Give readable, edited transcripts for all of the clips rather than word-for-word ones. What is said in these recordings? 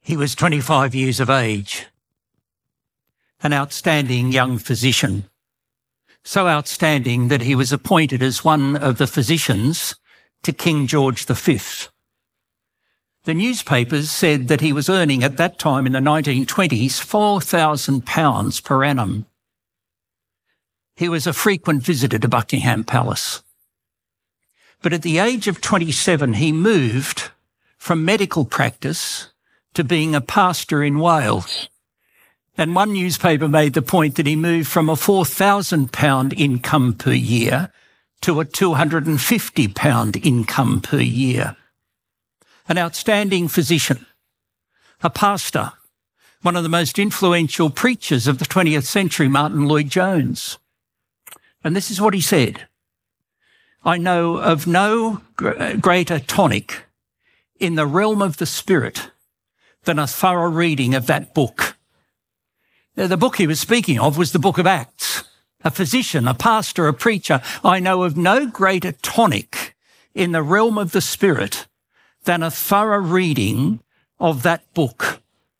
He was 25 years of age, an outstanding young physician, so outstanding that he was appointed as one of the physicians to King George V. The newspapers said that he was earning at that time in the 1920s £4,000 per annum. He was a frequent visitor to Buckingham Palace. But at the age of 27, he moved from medical practice to being a pastor in Wales. And one newspaper made the point that he moved from a £4,000 income per year to a £250 income per year. An outstanding physician, a pastor, one of the most influential preachers of the 20th century, Martin Lloyd-Jones. And this is what he said: "I know of no greater tonic in the realm of the spirit than a thorough reading of that book." The book he was speaking of was the book of Acts. A physician, a pastor, a preacher. I know of no greater tonic in the realm of the spirit than a thorough reading of that book.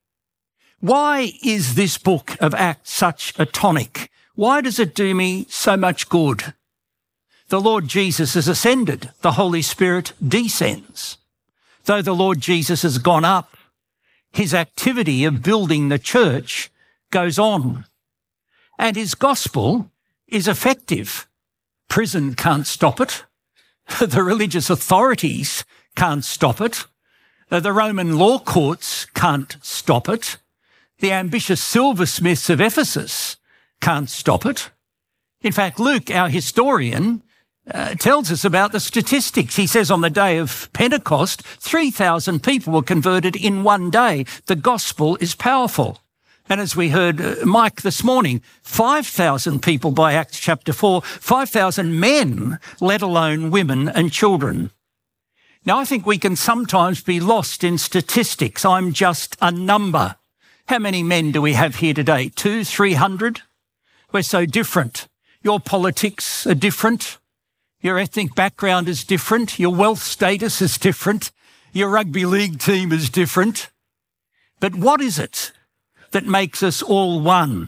Why is this book of Acts such a tonic? Why does it do me so much good? The Lord Jesus has ascended. The Holy Spirit descends. Though the Lord Jesus has gone up, his activity of building the church goes on. And his gospel is effective. Prison can't stop it. The religious authorities can't stop it. The Roman law courts can't stop it. The ambitious silversmiths of Ephesus can't stop it. In fact, Luke, our historian, tells us about the statistics. He says on the day of Pentecost, 3,000 people were converted in one day. The gospel is powerful. And as we heard Mike this morning, 5,000 people by Acts chapter 4, 5,000 men, let alone women and children. Now, I think we can sometimes be lost in statistics. I'm just a number. How many men do we have here today? 200, 300? We're so different. Your politics are different. Your ethnic background is different. Your wealth status is different. Your rugby league team is different. But what is it that makes us all one?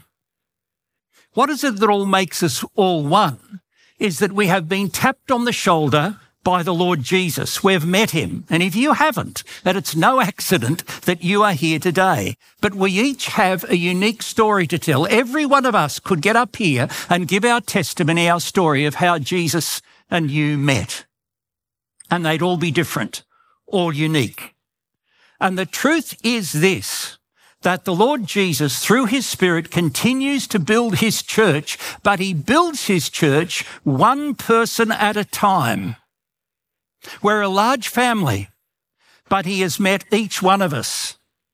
What is it that all makes us all one? Is that we have been tapped on the shoulder by the Lord Jesus. We've met him. And if you haven't, that it's no accident that you are here today. But we each have a unique story to tell. Every one of us could get up here and give our testimony, our story of how Jesus and you met. And they'd all be different, all unique. And the truth is this, that the Lord Jesus, through his Spirit, continues to build his church, but he builds his church one person at a time. We're a large family, but he has met each one of us.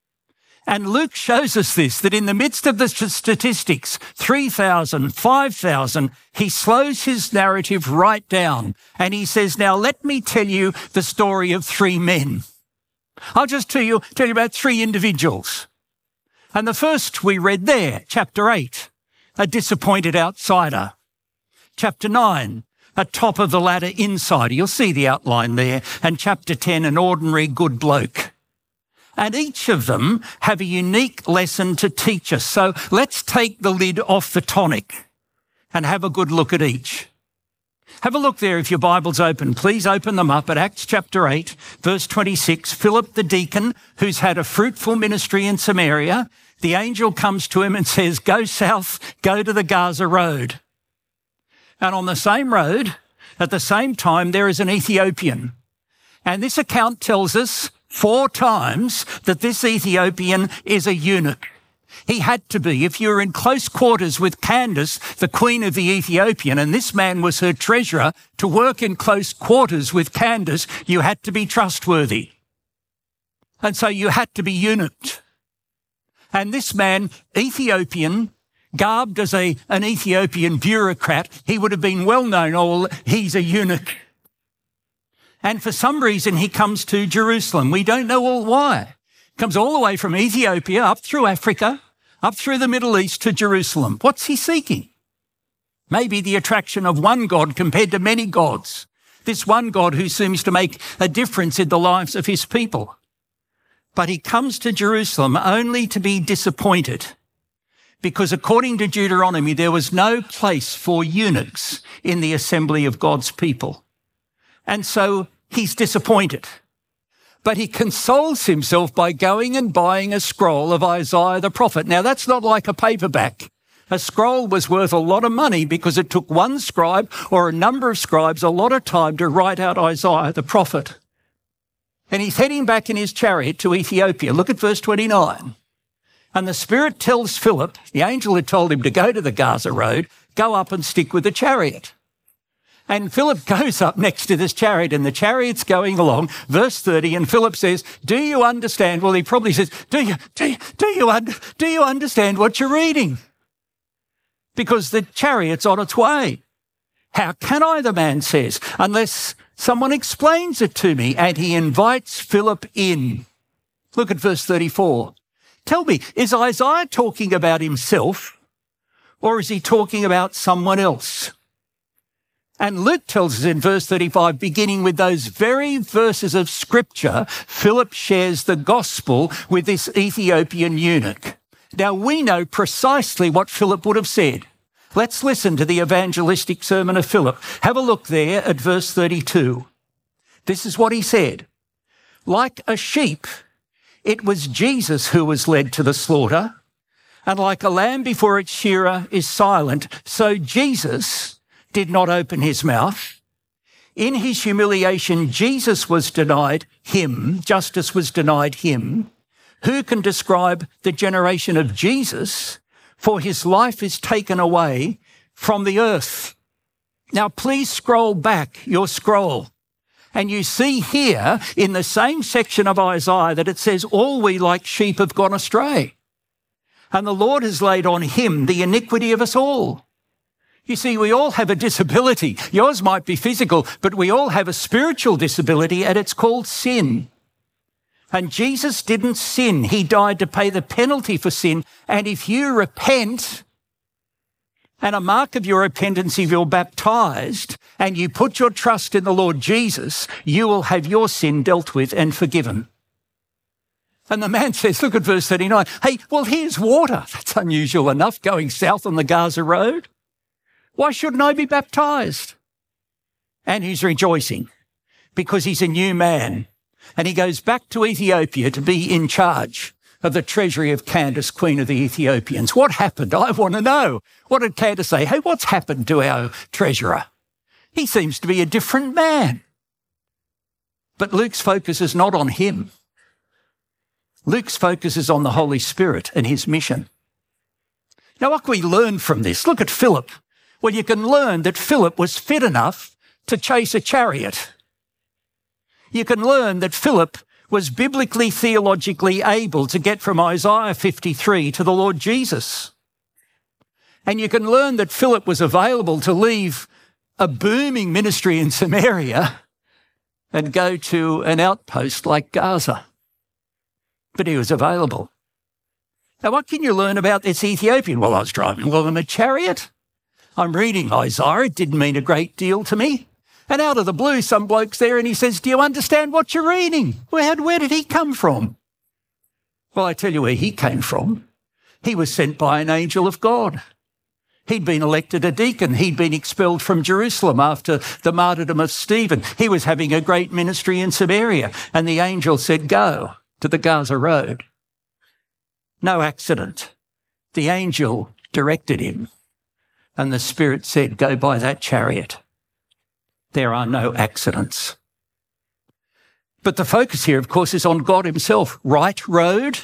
And Luke shows us this, that in the midst of the statistics, 3,000, 5,000, he slows his narrative right down. And he says, now let me tell you the story of three men. I'll just tell you about three individuals. And the first we read there, chapter 8, a disappointed outsider. Chapter 9, a top of the ladder insider. You'll see the outline there. And chapter 10, an ordinary good bloke. And each of them have a unique lesson to teach us. So let's take the lid off the tonic and have a good look at each. Have a look there if your Bible's open. Please open them up at Acts chapter 8, verse 26. Philip the deacon, who's had a fruitful ministry in Samaria, the angel comes to him and says, go south, go to the Gaza road. And on the same road, at the same time, there is an Ethiopian. And this account tells us 4 times that this Ethiopian is a eunuch. He had to be. If you were in close quarters with Candace, the queen of the Ethiopian, and this man was her treasurer, to work in close quarters with Candace, you had to be trustworthy. And so you had to be eunuched. And this man, Ethiopian, garbed as an Ethiopian bureaucrat, he would have been well known, he's a eunuch. And for some reason, he comes to Jerusalem. We don't know all why. Comes all the way from Ethiopia, up through Africa, up through the Middle East to Jerusalem. What's he seeking? Maybe the attraction of one God compared to many gods. This one God who seems to make a difference in the lives of his people. But he comes to Jerusalem only to be disappointed, because according to Deuteronomy, there was no place for eunuchs in the assembly of God's people. And so he's disappointed. But he consoles himself by going and buying a scroll of Isaiah the prophet. Now, that's not like a paperback. A scroll was worth a lot of money because it took one scribe or a number of scribes a lot of time to write out Isaiah the prophet. And he's heading back in his chariot to Ethiopia. Look at verse 29. And the Spirit tells Philip, the angel had told him to go to the Gaza Road, go up and stick with the chariot. And Philip goes up next to this chariot, and the chariot's going along, verse 30, and Philip says, do you understand? Well, he probably says, do you understand what you're reading? Because the chariot's on its way. How can I, the man says, unless someone explains it to me? And he invites Philip in. Look at verse 34. Tell me, is Isaiah talking about himself, or is he talking about someone else? And Luke tells us in verse 35, beginning with those very verses of scripture, Philip shares the gospel with this Ethiopian eunuch. Now, we know precisely what Philip would have said. Let's listen to the evangelistic sermon of Philip. Have a look there at verse 32. This is what he said. Like a sheep, it was Jesus who was led to the slaughter, and like a lamb before its shearer is silent, so Jesus did not open his mouth. In his humiliation, Jesus was denied him, justice was denied him. Who can describe the generation of Jesus? For his life is taken away from the earth. Now, please scroll back your scroll. And you see here in the same section of Isaiah that it says, all we like sheep have gone astray. And the Lord has laid on him the iniquity of us all. You see, we all have a disability. Yours might be physical, but we all have a spiritual disability, and it's called sin. And Jesus didn't sin. He died to pay the penalty for sin. And if you repent, and a mark of your repentance, if you're baptized and you put your trust in the Lord Jesus, you will have your sin dealt with and forgiven. And the man says, look at verse 39, hey, well, here's water. That's unusual enough going south on the Gaza Road. Why shouldn't I be baptized? And he's rejoicing because he's a new man. And he goes back to Ethiopia to be in charge of the treasury of Candace, Queen of the Ethiopians. What happened? I want to know. What did Candace say? Hey, what's happened to our treasurer? He seems to be a different man. But Luke's focus is not on him. Luke's focus is on the Holy Spirit and his mission. Now, what can we learn from this? Look at Philip. Well, you can learn that Philip was fit enough to chase a chariot. You can learn that Philip was biblically, theologically able to get from Isaiah 53 to the Lord Jesus. And you can learn that Philip was available to leave a booming ministry in Samaria and go to an outpost like Gaza. But he was available. Now, what can you learn about this Ethiopian? Well, I was driving along in a chariot. I'm reading Isaiah. It didn't mean a great deal to me. And out of the blue, some bloke's there and he says, do you understand what you're reading? Where did he come from? Well, I tell you where he came from. He was sent by an angel of God. He'd been elected a deacon. He'd been expelled from Jerusalem after the martyrdom of Stephen. He was having a great ministry in Samaria. And the angel said, go to the Gaza Road. No accident. The angel directed him. And the Spirit said, go by that chariot. There are no accidents. But the focus here, of course, is on God himself. Right road,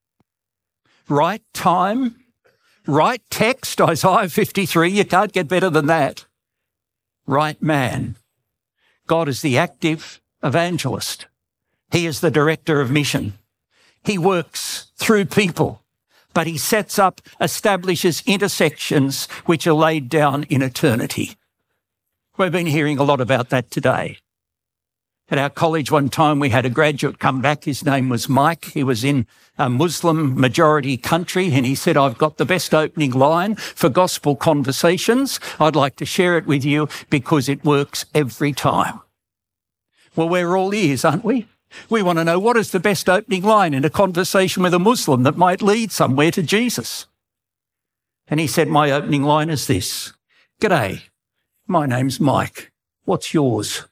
right time, right text, Isaiah 53. You can't get better than that. Right man. God is the active evangelist. He is the director of mission. He works through people, but he sets up, establishes intersections which are laid down in eternity. We've been hearing a lot about that today. At our college one time, we had a graduate come back. His name was Mike. He was in a Muslim majority country, and he said, I've got the best opening line for gospel conversations. I'd like to share it with you because it works every time. Well, we're all ears, aren't we? We want to know what is the best opening line in a conversation with a Muslim that might lead somewhere to Jesus. And he said, my opening line is this: "G'day, my name's Mike. What's yours?"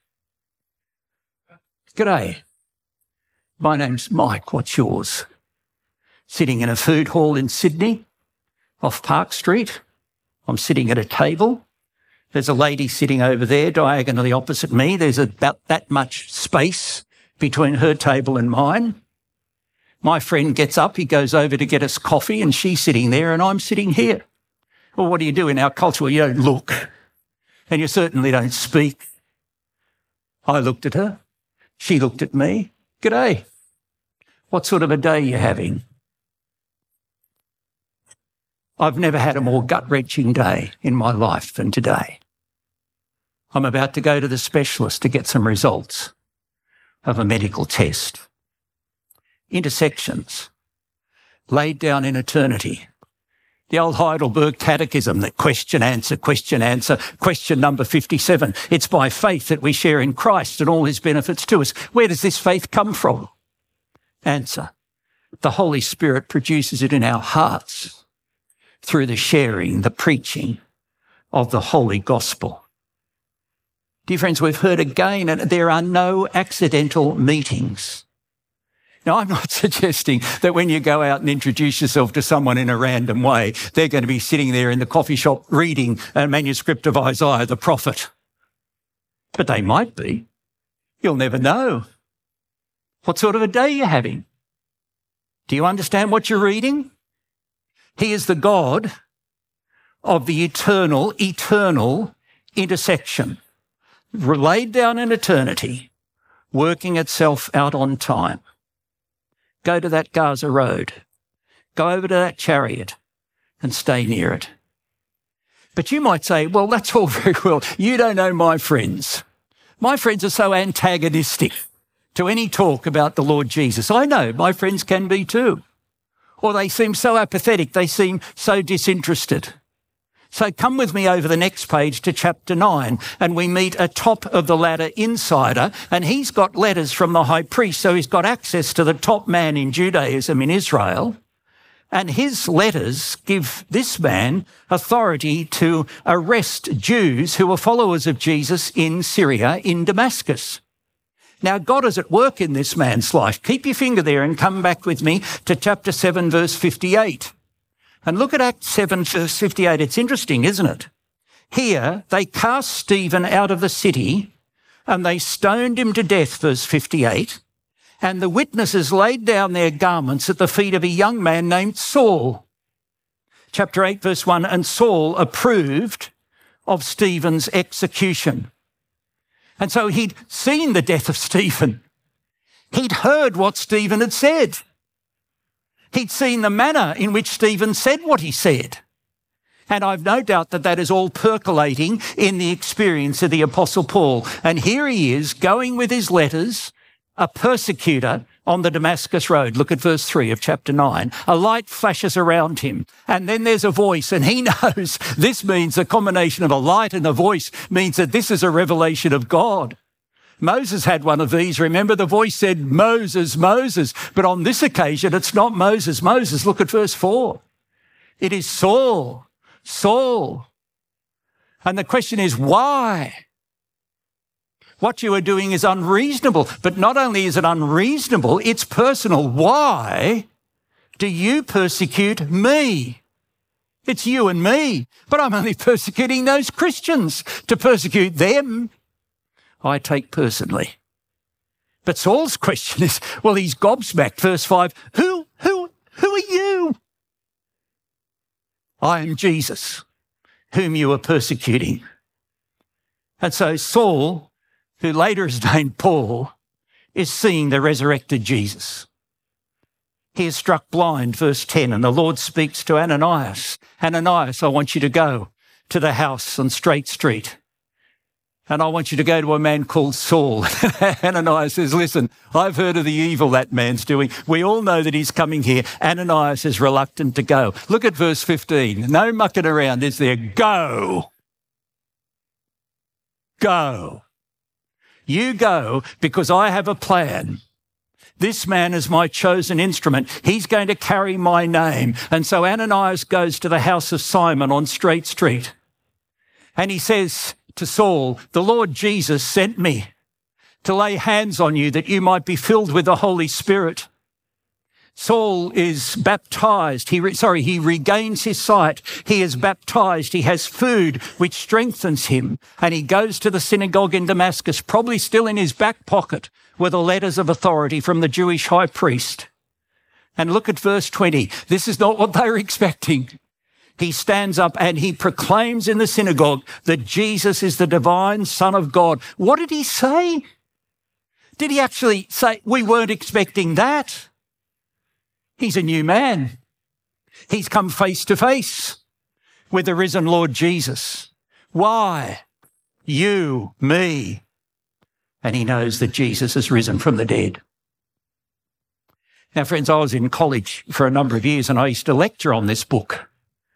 "G'day, my name's Mike. What's yours?" Sitting in a food hall in Sydney, off Park Street. I'm sitting at a table. There's a lady sitting over there, diagonally opposite me. There's about that much space between her table and mine. My friend gets up, he goes over to get us coffee, and she's sitting there and I'm sitting here. Well, what do you do in our culture? Well, you don't look, and you certainly don't speak. I looked at her. She looked at me. "G'day. What sort of a day are you having?" I've never had a more gut-wrenching day in my life than today. I'm about to go to the specialist to get some results of a medical test. Intersections, laid down in eternity. The old Heidelberg Catechism, that question, answer, question number 57. It's by faith that we share in Christ and all his benefits to us. Where does this faith come from? Answer: the Holy Spirit produces it in our hearts through the sharing, the preaching of the Holy Gospel. Dear friends, we've heard again, and there are no accidental meetings. Now, I'm not suggesting that when you go out and introduce yourself to someone in a random way, they're going to be sitting there in the coffee shop reading a manuscript of Isaiah the prophet. But they might be. You'll never know. What sort of a day you're having? Do you understand what you're reading? He is the God of the eternal intersection, laid down in eternity, working itself out on time. Go to that Gaza Road. Go over to that Chariot and stay near it. But you might say, well, that's all very well. You don't know my friends. My friends are so antagonistic to any talk about the Lord Jesus. I know my friends can be too. Or they seem so apathetic. They seem so disinterested. So come with me over the next page to chapter 9, and we meet a top-of-the-ladder insider, and he's got letters from the high priest, so he's got access to the top man in Judaism in Israel, and his letters give this man authority to arrest Jews who were followers of Jesus in Syria, in Damascus. Now, God is at work in this man's life. Keep your finger there and come back with me to chapter 7, verse 58. And look at Acts 7, verse 58. It's interesting, isn't it? Here, they cast Stephen out of the city and they stoned him to death, verse 58. And the witnesses laid down their garments at the feet of a young man named Saul. Chapter 8, verse 1, and Saul approved of Stephen's execution. And so he'd seen the death of Stephen. He'd heard what Stephen had said. He'd seen the manner in which Stephen said what he said. And I've no doubt that that is all percolating in the experience of the Apostle Paul. And here he is going with his letters, a persecutor on the Damascus road. Look at verse 3 of chapter 9. A light flashes around him, and then there's a voice, and he knows this means a combination of a light and a voice means that this is a revelation of God. Moses had one of these. Remember, the voice said, Moses, Moses. But on this occasion, it's not Moses, Moses. Look at verse 4. It is Saul, Saul. And the question is, why? What you are doing is unreasonable. But not only is it unreasonable, it's personal. Why do you persecute me? It's you and me. But I'm only persecuting those Christians. To persecute them, I take personally. But Saul's question is, well, he's gobsmacked. Verse 5, who are you? I am Jesus, whom you are persecuting. And so Saul, who later is named Paul, is seeing the resurrected Jesus. He is struck blind, verse 10, and the Lord speaks to Ananias. Ananias, I want you to go to the house on Straight Street, and I want you to go to a man called Saul. Ananias says, listen, I've heard of the evil that man's doing. We all know that he's coming here. Ananias is reluctant to go. Look at verse 15. No mucking around, is there? Go. Go. You go because I have a plan. This man is my chosen instrument. He's going to carry my name. And so Ananias goes to the house of Simon on Straight Street. And he says to Saul, the Lord Jesus sent me to lay hands on you that you might be filled with the Holy Spirit. Saul is baptized. He regains his sight. He is baptized. He has food which strengthens him. And he goes to the synagogue in Damascus, probably still in his back pocket, were the letters of authority from the Jewish high priest. And look at verse 20. This is not what they were expecting. He stands up and he proclaims in the synagogue that Jesus is the divine Son of God. What did he say? Did he actually say, we weren't expecting that? He's a new man. He's come face to face with the risen Lord Jesus. Why? You, me. And he knows that Jesus has risen from the dead. Now, friends, I was in college for a number of years and I used to lecture on this book.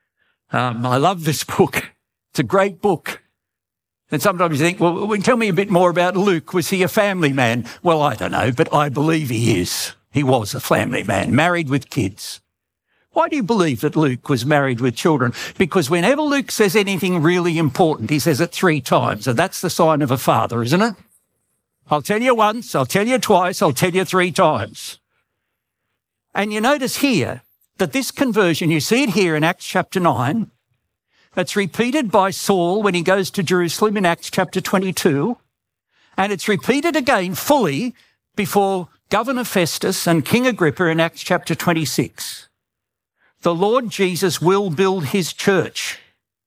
I love this book. It's a great book. And sometimes you think, well, tell me a bit more about Luke. Was he a family man? Well, I don't know, but I believe he is. He was a family man, married with kids. Why do you believe that Luke was married with children? Because whenever Luke says anything really important, he says it 3 times, and that's the sign of a father, isn't it? I'll tell you once, I'll tell you twice, I'll tell you 3 times. And you notice here that this conversion, you see it here in Acts chapter 9, it's repeated by Saul when he goes to Jerusalem in Acts chapter 22, and it's repeated again fully before Governor Festus and King Agrippa in Acts chapter 26. The Lord Jesus will build his church.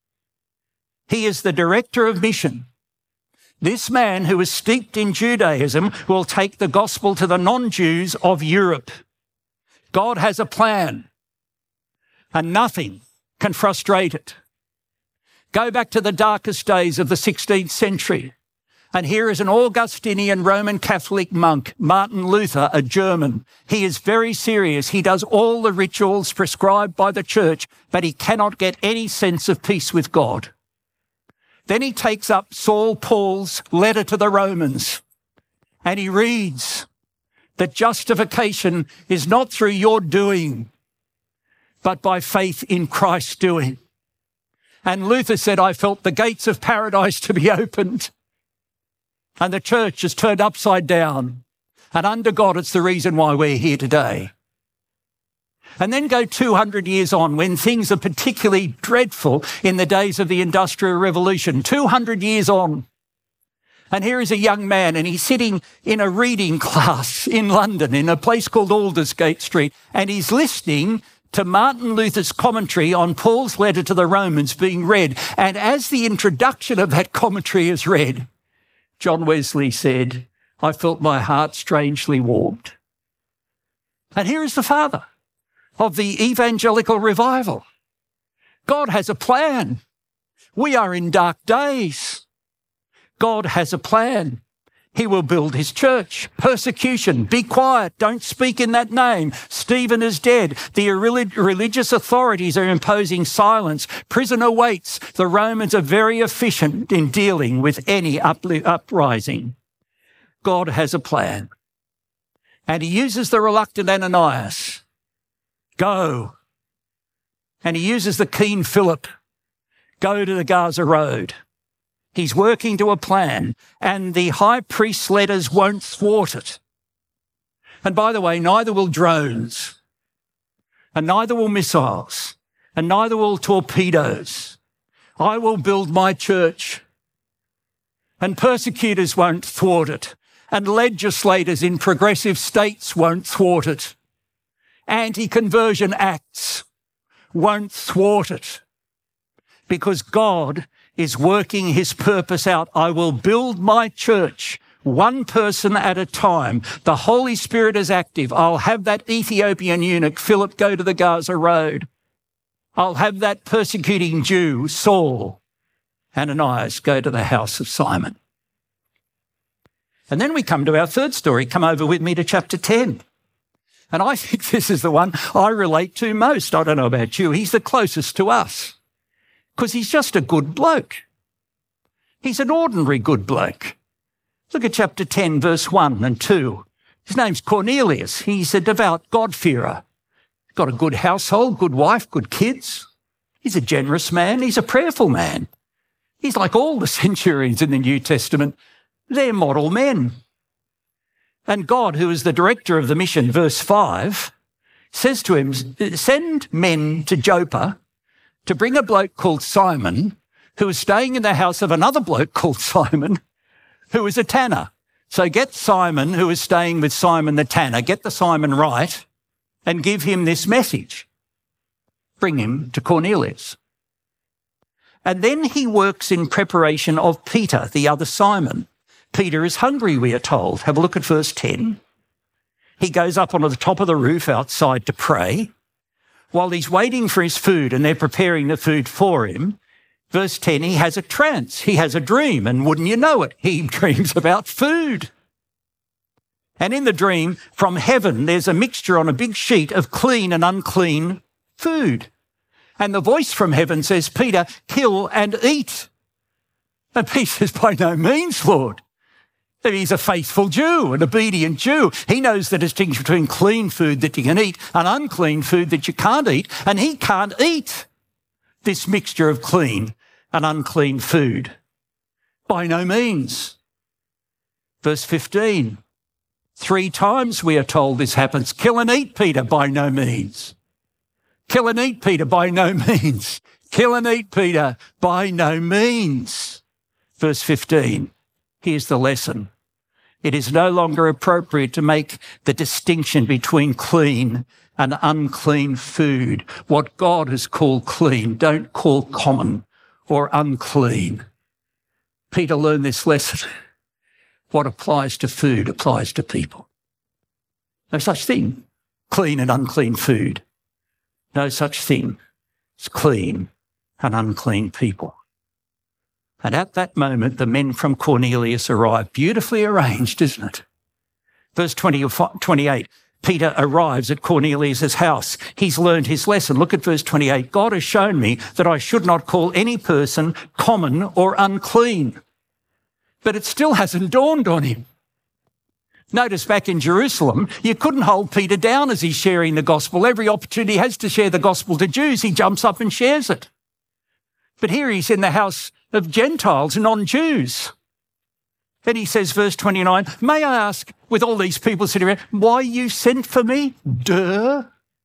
He is the director of mission. This man who is steeped in Judaism will take the gospel to the non-Jews of Europe. God has a plan, and nothing can frustrate it. Go back to the darkest days of the 16th century. And here is an Augustinian Roman Catholic monk, Martin Luther, a German. He is very serious. He does all the rituals prescribed by the church, but he cannot get any sense of peace with God. Then he takes up Saul Paul's letter to the Romans, and he reads that justification is not through your doing, but by faith in Christ's doing. And Luther said, I felt the gates of paradise to be opened. And the church is turned upside down. And under God, it's the reason why we're here today. And then go 200 years on when things are particularly dreadful in the days of the Industrial Revolution. 200 years on. And here is a young man and he's sitting in a reading class in London in a place called Aldersgate Street. And he's listening to Martin Luther's commentary on Paul's letter to the Romans being read. And as the introduction of that commentary is read, John Wesley said, I felt my heart strangely warmed. And here is the father of the evangelical revival. God has a plan. We are in dark days. God has a plan. He will build his church. Persecution. Be quiet. Don't speak in that name. Stephen is dead. The religious authorities are imposing silence. Prison awaits. The Romans are very efficient in dealing with any uprising. God has a plan. And he uses the reluctant Ananias. Go. And he uses the keen Philip. Go to the Gaza Road. He's working to a plan, and the high priest's letters won't thwart it. And by the way, neither will drones, and neither will missiles, and neither will torpedoes. I will build my church, and persecutors won't thwart it, and legislators in progressive states won't thwart it. Anti-conversion acts won't thwart it, because God is working his purpose out. I will build my church, one person at a time. The Holy Spirit is active. I'll have that Ethiopian eunuch, Philip, go to the Gaza Road. I'll have that persecuting Jew, Saul, Ananias, go to the house of Simon. And then we come to our third story. Come over with me to chapter 10. And I think this is the one I relate to most. I don't know about you. He's the closest to us. Because he's just a good bloke. He's an ordinary good bloke. Look at chapter 10, verse 1 and 2. His name's Cornelius. He's a devout God-fearer. Got a good household, good wife, good kids. He's a generous man. He's a prayerful man. He's like all the centurions in the New Testament. They're model men. And God, who is the director of the mission, verse 5, says to him, send men to Joppa to bring a bloke called Simon, who is staying in the house of another bloke called Simon, who is a tanner. So get Simon, who is staying with Simon the tanner, get the Simon right, and give him this message. Bring him to Cornelius. And then he works in preparation of Peter, the other Simon. Peter is hungry, we are told. Have a look at verse 10. He goes up onto the top of the roof outside to pray. While he's waiting for his food and they're preparing the food for him, verse 10, he has a trance. He has a dream, and wouldn't you know it, he dreams about food. And in the dream, from heaven, there's a mixture on a big sheet of clean and unclean food. And the voice from heaven says, Peter, kill and eat. And Peter says, by no means, Lord. He's a faithful Jew, an obedient Jew. He knows the distinction between clean food that you can eat and unclean food that you can't eat. And he can't eat this mixture of clean and unclean food. By no means. Verse 15. 3 times we are told this happens. Kill and eat, Peter, by no means. Kill and eat, Peter, by no means. Kill and eat, Peter, by no means. Verse 15. Here's the lesson. It is no longer appropriate to make the distinction between clean and unclean food. What God has called clean, don't call common or unclean. Peter learned this lesson. What applies to food applies to people. No such thing, clean and unclean food. No such thing as clean and unclean people. And at that moment, the men from Cornelius arrived. Beautifully arranged, isn't it? Verse 28, Peter arrives at Cornelius' house. He's learned his lesson. Look at verse 28. God has shown me that I should not call any person common or unclean. But it still hasn't dawned on him. Notice back in Jerusalem, you couldn't hold Peter down as he's sharing the gospel. Every opportunity he has to share the gospel to Jews, he jumps up and shares it. But here he's in the house of Gentiles, non-Jews. Then he says, verse 29, may I ask, with all these people sitting around, why you sent for me? Duh.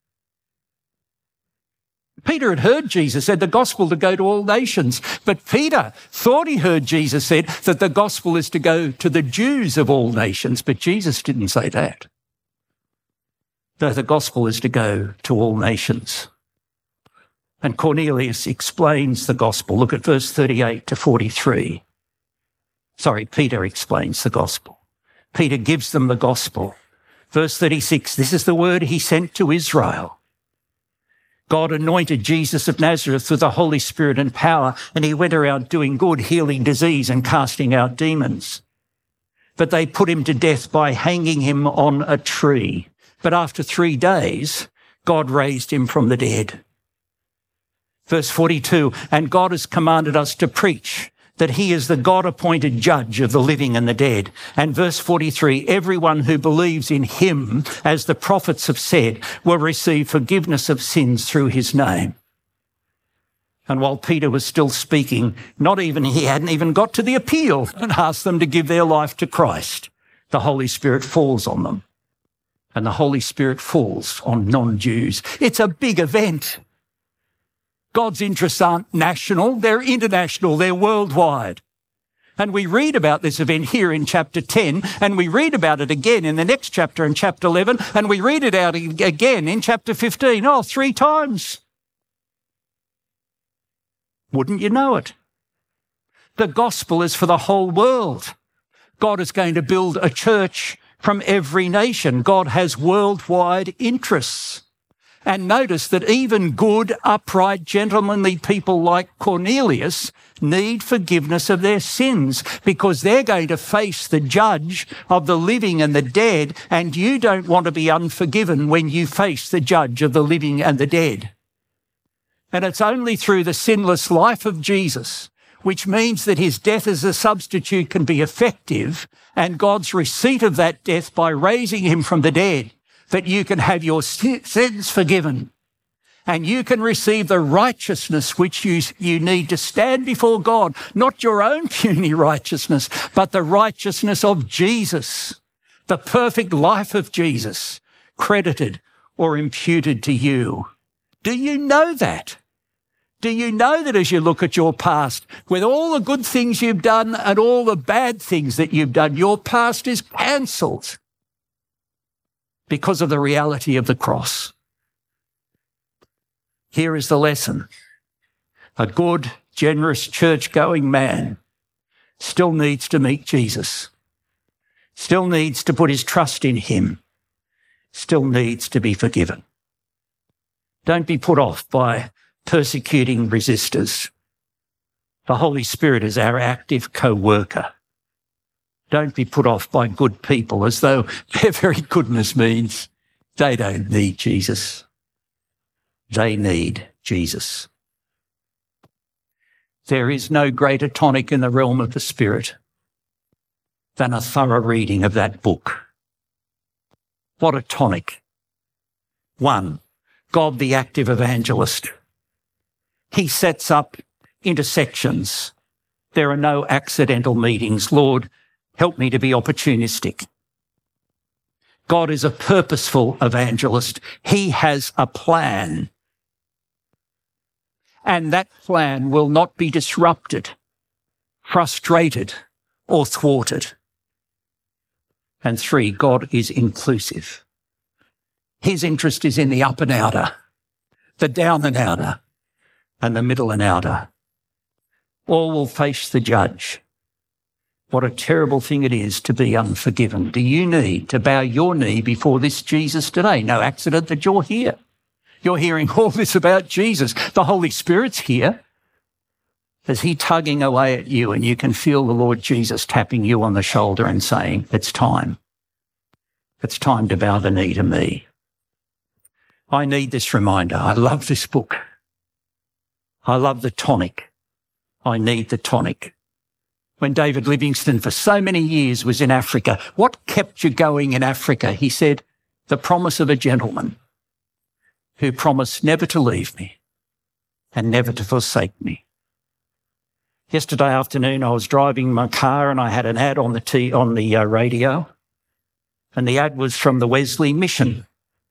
Peter had heard Jesus said the gospel to go to all nations, but Peter thought he heard Jesus said that the gospel is to go to the Jews of all nations, but Jesus didn't say that. No, the gospel is to go to all nations. And Cornelius explains the gospel. Look at verse 38 to 43. Peter explains the gospel. Peter gives them the gospel. Verse 36, this is the word he sent to Israel. God anointed Jesus of Nazareth with the Holy Spirit and power, and he went around doing good, healing disease and casting out demons. But they put him to death by hanging him on a tree. But after 3 days, God raised him from the dead. Verse 42, and God has commanded us to preach that he is the God-appointed judge of the living and the dead. And verse 43, everyone who believes in him, as the prophets have said, will receive forgiveness of sins through his name. And while Peter was still speaking, he hadn't even got to the appeal and asked them to give their life to Christ. The Holy Spirit falls on them. And the Holy Spirit falls on non-Jews. It's a big event. God's interests aren't national, they're international, they're worldwide. And we read about this event here in chapter 10, and we read about it again in the next chapter in chapter 11, and we read it out again in chapter 15. 3 times. Wouldn't you know it? The gospel is for the whole world. God is going to build a church from every nation. God has worldwide interests. And notice that even good, upright, gentlemanly people like Cornelius need forgiveness of their sins because they're going to face the judge of the living and the dead, and you don't want to be unforgiven when you face the judge of the living and the dead. And it's only through the sinless life of Jesus, which means that his death as a substitute can be effective, and God's receipt of that death by raising him from the dead, that you can have your sins forgiven and you can receive the righteousness which you need to stand before God, not your own puny righteousness, but the righteousness of Jesus, the perfect life of Jesus, credited or imputed to you. Do you know that? Do you know that as you look at your past, with all the good things you've done and all the bad things that you've done, your past is cancelled because of the reality of the cross? Here is the lesson. A good, generous, church-going man still needs to meet Jesus, still needs to put his trust in him, still needs to be forgiven. Don't be put off by persecuting resistors. The Holy Spirit is our active co-worker. Don't be put off by good people as though their very goodness means they don't need Jesus. They need Jesus. There is no greater tonic in the realm of the Spirit than a thorough reading of that book. What a tonic. 1, God the active evangelist. He sets up intersections. There are no accidental meetings. Lord, help me to be opportunistic. God is a purposeful evangelist. He has a plan. And that plan will not be disrupted, frustrated, or thwarted. And 3, God is inclusive. His interest is in the up and outer, the down and outer, and the middle and outer. All will face the judge. What a terrible thing it is to be unforgiven. Do you need to bow your knee before this Jesus today? No accident that you're here. You're hearing all this about Jesus. The Holy Spirit's here. Is he tugging away at you, and you can feel the Lord Jesus tapping you on the shoulder and saying, it's time. It's time to bow the knee to me. I need this reminder. I love this book. I love the tonic. I need the tonic. When David Livingstone for so many years was in Africa, what kept you going in Africa? He said, the promise of a gentleman who promised never to leave me and never to forsake me. Yesterday afternoon, I was driving my car and I had an ad on the radio, and the ad was from the Wesley Mission.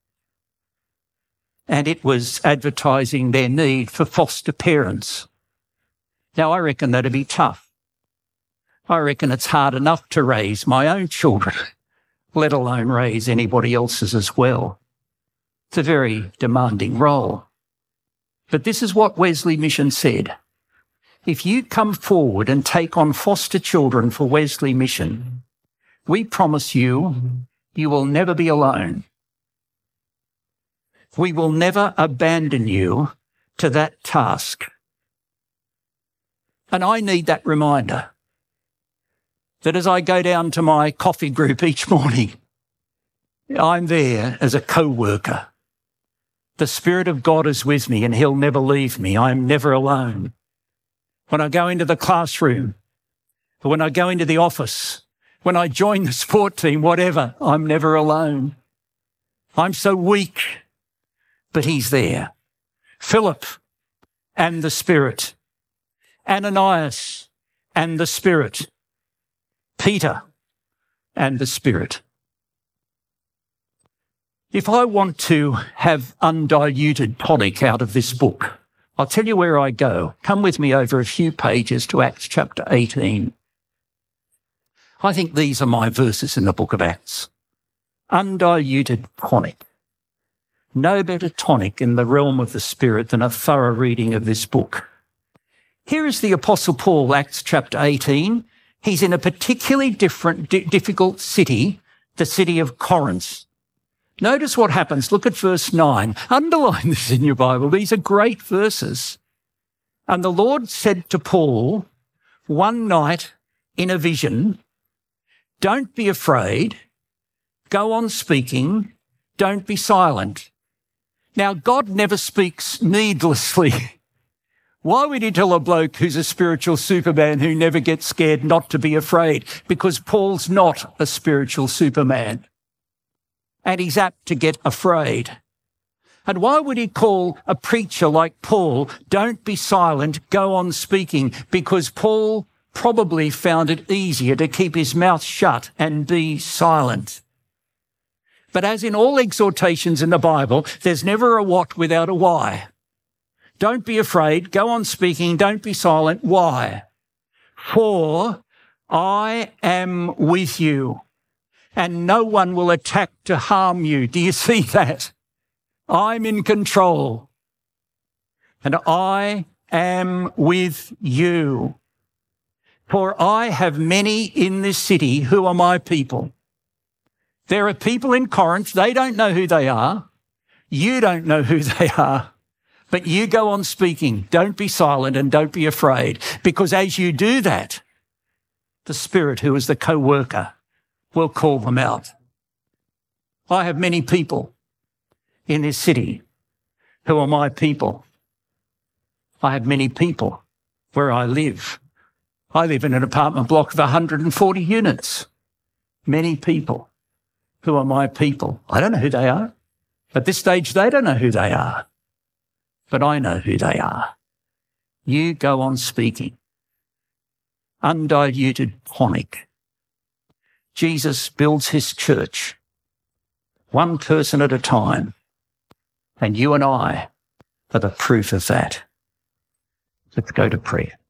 And it was advertising their need for foster parents. Now, I reckon that'd be tough. I reckon it's hard enough to raise my own children, let alone raise anybody else's as well. It's a very demanding role. But this is what Wesley Mission said. If you come forward and take on foster children for Wesley Mission, we promise you, you will never be alone. We will never abandon you to that task. And I need that reminder that as I go down to my coffee group each morning, I'm there as a co-worker. The Spirit of God is with me and he'll never leave me. I'm never alone. When I go into the classroom, or when I go into the office, when I join the sport team, whatever, I'm never alone. I'm so weak, but he's there. Philip and the Spirit. Ananias and the Spirit. Peter and the Spirit. If I want to have undiluted tonic out of this book, I'll tell you where I go. Come with me over a few pages to Acts chapter 18. I think these are my verses in the book of Acts. Undiluted tonic. No better tonic in the realm of the Spirit than a thorough reading of this book. Here is the Apostle Paul, Acts chapter 18. He's in a particularly difficult city, the city of Corinth. Notice what happens. Look at verse 9. Underline this in your Bible. These are great verses. And the Lord said to Paul one night in a vision, don't be afraid. Go on speaking. Don't be silent. Now, God never speaks needlessly. Why would he tell a bloke who's a spiritual Superman who never gets scared not to be afraid? Because Paul's not a spiritual Superman. And he's apt to get afraid. And why would he call a preacher like Paul, don't be silent, go on speaking? Because Paul probably found it easier to keep his mouth shut and be silent. But as in all exhortations in the Bible, there's never a what without a why. Don't be afraid, go on speaking, don't be silent. Why? For I am with you, and no one will attack to harm you. Do you see that? I'm in control, and I am with you. For I have many in this city who are my people. There are people in Corinth, they don't know who they are. You don't know who they are. But you go on speaking. Don't be silent and don't be afraid. Because as you do that, the Spirit, who is the co-worker, will call them out. I have many people in this city who are my people. I have many people where I live. I live in an apartment block of 140 units. Many people who are my people. I don't know who they are. At this stage, they don't know who they are. But I know who they are. You go on speaking. Undiluted tonic. Jesus builds his church, one person at a time. And you and I are the proof of that. Let's go to prayer.